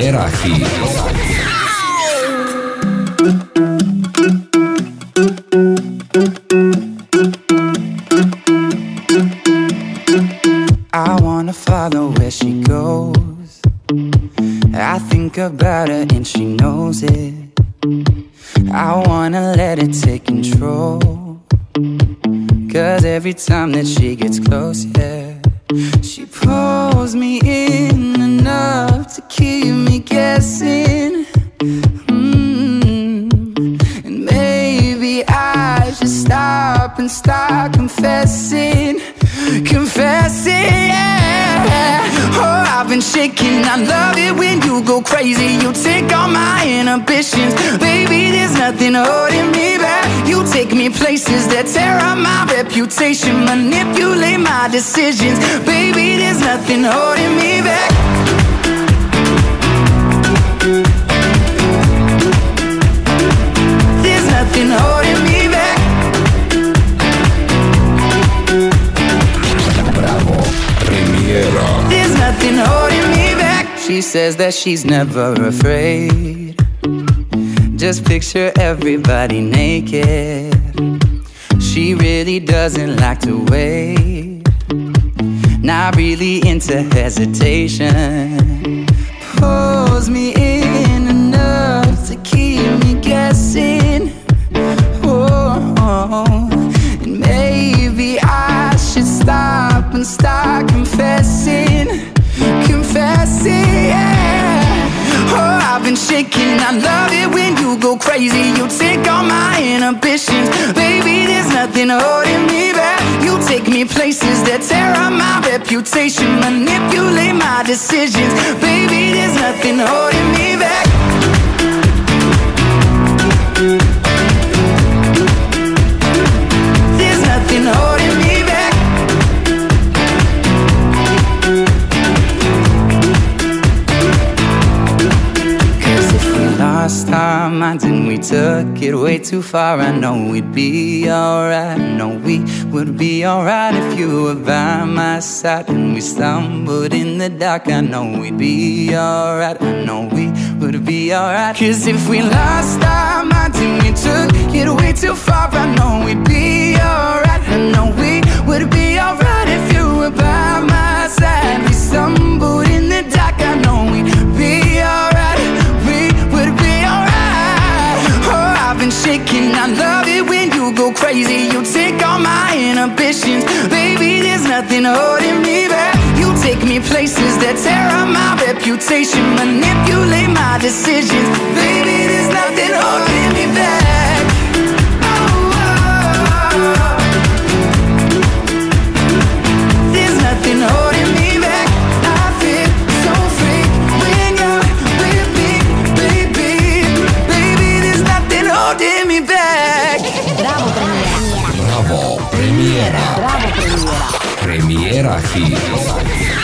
Premiera Hit. I wanna follow where she goes. I think about her and she knows it. I wanna let it take control. Cause every time that she gets close, yeah, she pulls me in enough to keep me guessing. And maybe I should stop and start confessing. Confessing, yeah. Oh, I've been shaking. I love it when you go crazy. You take all my inhibitions. Baby, there's nothing holding me back. You take me places that tear up my reputation, manipulate my decisions. Baby, there's nothing holding me back. There's nothing holding me back. There's nothing holding me back. She says that she's never afraid. Just picture everybody naked. She really doesn't like to wait. Not really into hesitation. Pulls me in enough to keep me guessing. And maybe I should stop and start confessing. Confessing, yeah. Oh, I've been shaking. I love it when you go crazy. You take all my inhibitions. Baby, there's nothing holding me back. You take me places that tear up my reputation, manipulate my decisions. Baby, there's nothing holding me back. There's nothing holding me back. Cause if we lost our minds and we took it way too far, I know we'd be alright. I know we would be alright if you were by my side. And we stumbled in the dark, I know we'd be alright. I know we would be alright. Cause if we lost our minds and we took it way too far, I know we'd be alright. I know we would be alright if you were by my side. We stumbled in the dark, I know we'd be alright. We would be alright. Oh, I've been shaking. I love it when you go crazy. You take all my inhibitions. Baby, there's nothing holding me back. You take me places that tear up my reputation, manipulate my decisions. Baby, there's nothing holding me back. There's nothing holding me back. I feel so free when you're with me, baby. Baby, there's nothing holding me back. Bravo, Premiera. Premiera Hit.